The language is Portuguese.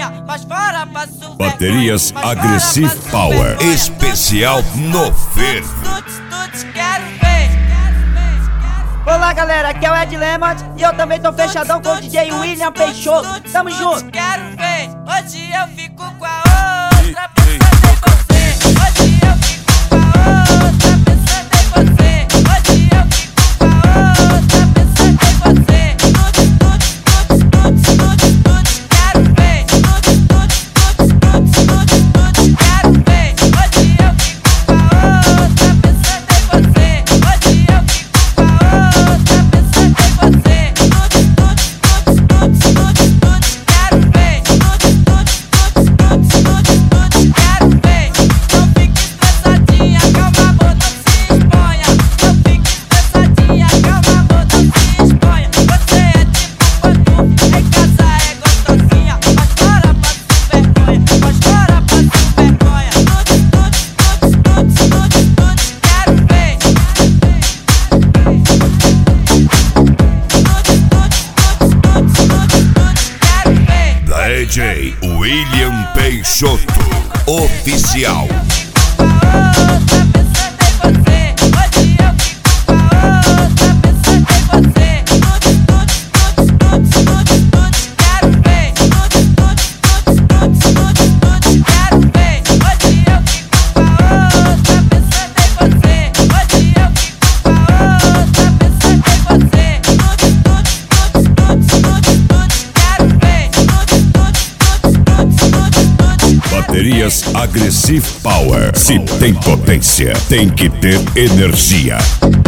espanha, mas fora passo Baterias vergonha, Aggressive Power. Especial no Verde. Quero ver. Olá galera, aqui é o Ed Lemont e eu também tô fechadão com o DJ William Peixoto. Tamo junto. Quero ver. Hoje eu fico com a outra, pensando em você. Hoje eu fico com a outra, pensando em você. Hoje eu fico com a outra, pensando em você. Quero ver. Quero ver. Hoje eu fico com a outra, pensando em você. Hoje eu fico com a outra, pensando em você. Quero ver. Quero ver. Não fique estressadinha, calma amor, não se exponha. Não fique estressadinha, calma amor, não se exponha. Você é tipo pantufa, em casa é gostosinha, mas fora passa vergonha, mas fora passa vergonha. Quero ver. Quero ver. DJ William Peixoto Oficial. Outra pensando em você. Hoje eu fico com a outra pensando em você. Quero ver. Quero ver. Hoje eu fico com a outra pensando em você. Hoje eu fico com a outra pensando em você. Quero ver. Baterias Aggressive Power. Se tem potência, tem que ter energia.